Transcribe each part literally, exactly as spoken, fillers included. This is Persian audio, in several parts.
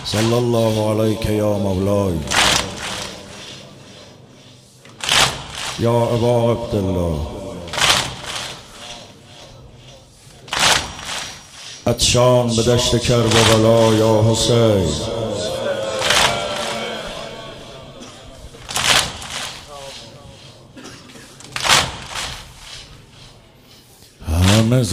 صلی الله علیک یا مولای یا ابا عبدالله. عطشان به دشت کربلا یا حسین. همه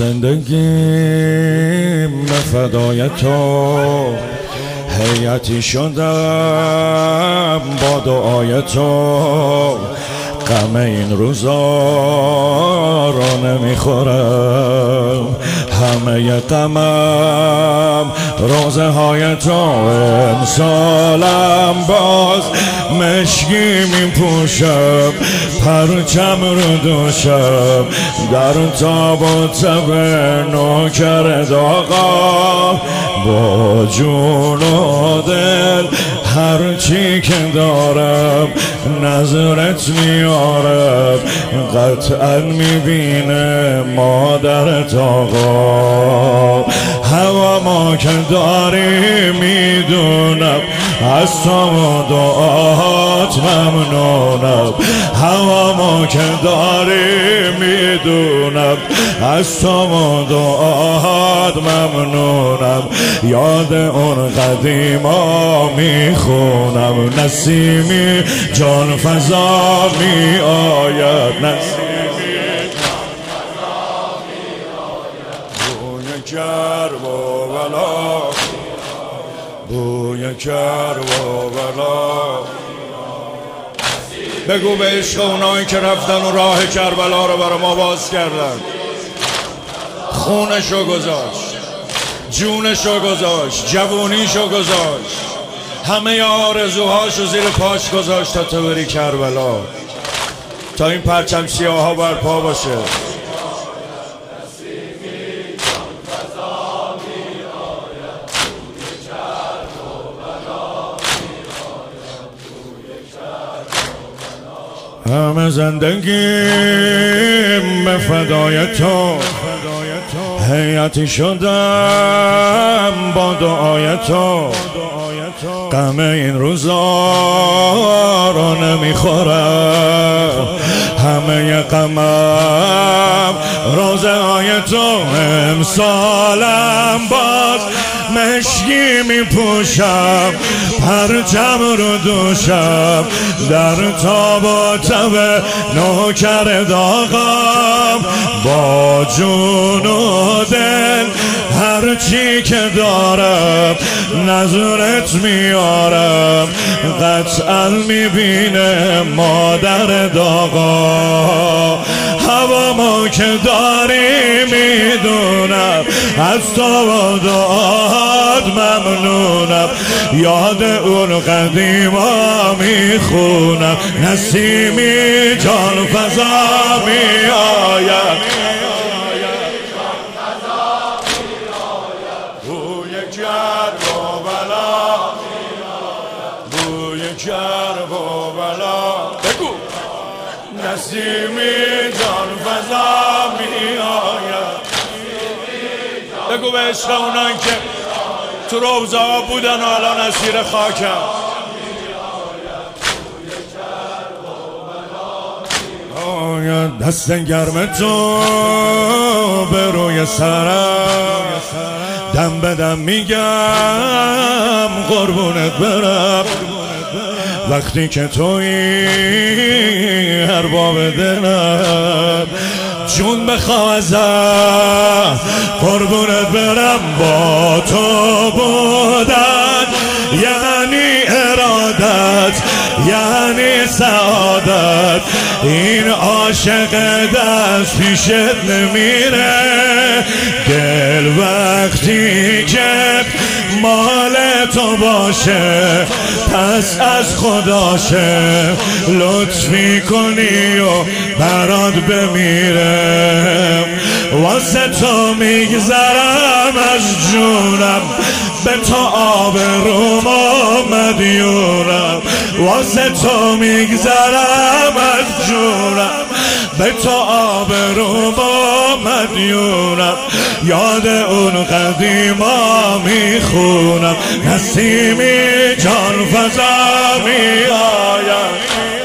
زندگیم به فدای تو، حیاتی شدم با دعای تو. غم این روزا را نمیخورم، همه غمم روزه های تو. امسالم باز مشکی میپوشم، پرچم رو دوشم، در تاب و تب نوکر داغا. با جون و دل هرچی که دارم نظرت میارم، قطعا میبینه مادرت آقا. هوا ما که داری میدونم، از تو و دعات ممنونم. هوا ما که داری میدونم، از تو و دعات ممنونم. یاد اون قدیما میخونم، نسیمی جان فضا می آید، نسیمی جان فضا می آید. بوی کرب و بلا، بوی کرب و بلا. بگو به عشق اونایی که رفتن و راه کربلا رو برای ما باز کردن. خونشو گذاشت، جونشو گذاشت، جوونیشو گذاشت، همه آرزوهاشو زیر پاش گذاشت تا تو بری کربلا، تا این پرچم سیاه ها برپا باشه. همه زندگیم به فدای تو، حیاتی شدم با دعای تو. غم این روزا رو نمیخورم، همه غمم روزه های تو. امسالم باز مشکی میپوشم، پرچم رو دوشم، در تاب و تب نوکر داغم. با جون و دل هرچی که دارم نظرت میارم، قطعا میبینه مادر داغا. هوا ما که داری میدونم، از تو و دعات ممنونم. یاد اون قدیما میخونم، نسیمی جان فضا می آید. بوی کرب و بلا، بوی کرب و بلا. بگو نسیمی جان فضا می آید. بگو به عشق اونان که تو روزه ها بودن و الان اسیر خاکم. آید دست گرم تو به روی سرم، دم به دم میگم قربونت برم. وقتی که تویی ارباب دلم، جون بخواه ازم قربونت برم. با تو بودن یعنی ارادت، یعنی سعادت. این عاشق دست پیشت نمیره، دل وقتی که مال تو باشه پس از خداشه. لطفی کنی و برات بمیرم، واسه تو میگذرم از جونم، به تو آبروم و مدیونم. واسه تو میگذرم از جونم، به تو آبروم و مدیونم، یاد اون قدیما میخونم. نسیمی جان فزا می آید،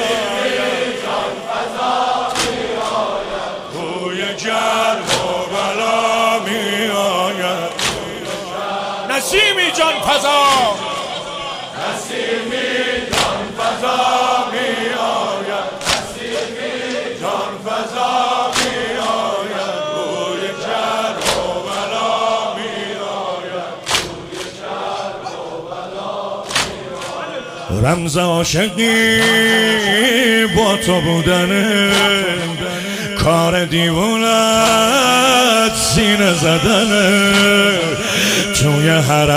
بوی گرم و بلا می آید. نسیمی جان فزا، نسیمی جان فزا می آید، نسیمی جان فزا می آید. بوی گرم و بلا می آید، بوی گرم و بلا می آید. رمز عاشقی با تو بودنه، کار دیوونت سینه زدنه. توی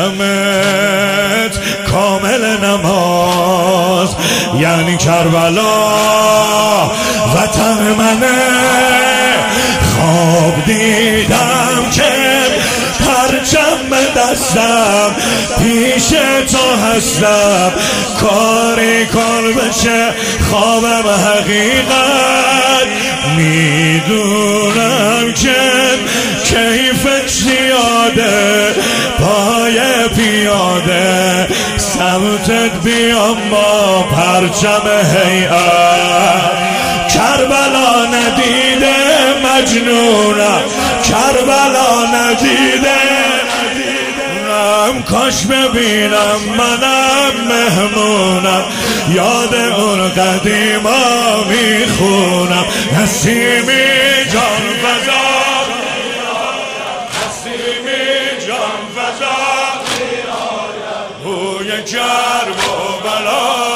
حرمت کامل نماز، یعنی کربلا وطن منه. خواب دیدم که پرچم به دستم، پیش تو هستم. کاری کن بشه خوابم حقیقت، میدونم که کیفت زیاده. پای پیاده سمتت بیام با پرچم هیئت. کربلا ندیده مجنونم، کربلا ندیده کاش ببینم منم مهمونم. یاد اون قدیما میخونم. نسیمی جان فزا، نسیمی جان فزا، بوی گرم و بلا